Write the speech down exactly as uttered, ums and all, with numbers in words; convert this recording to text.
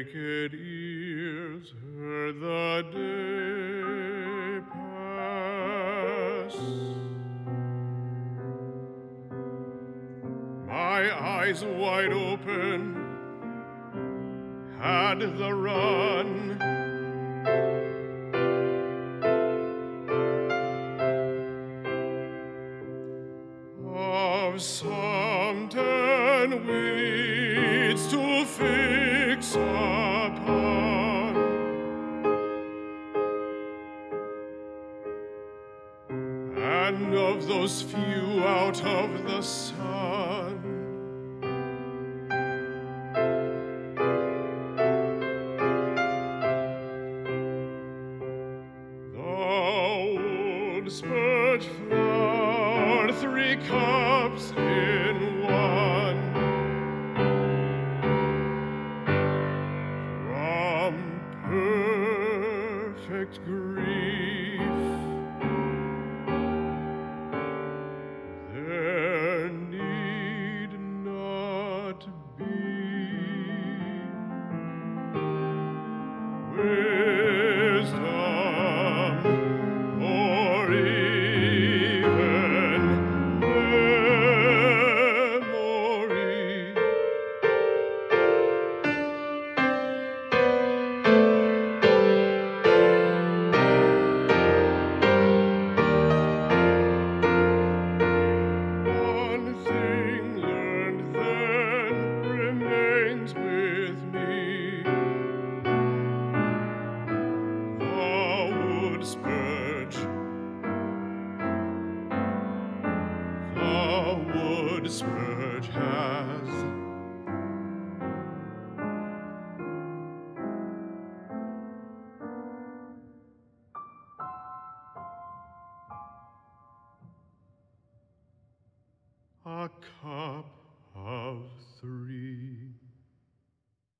naked ears heard the day pass. My eyes wide open had the run. Of some ten weeds to fix upon, and of those few out of the sun. The wood spurge flowered three cups in one. From perfect grief there need not be wisdom or even memory. One thing learned then remains with me. The wood spurge, the wood spurge has a cup of three.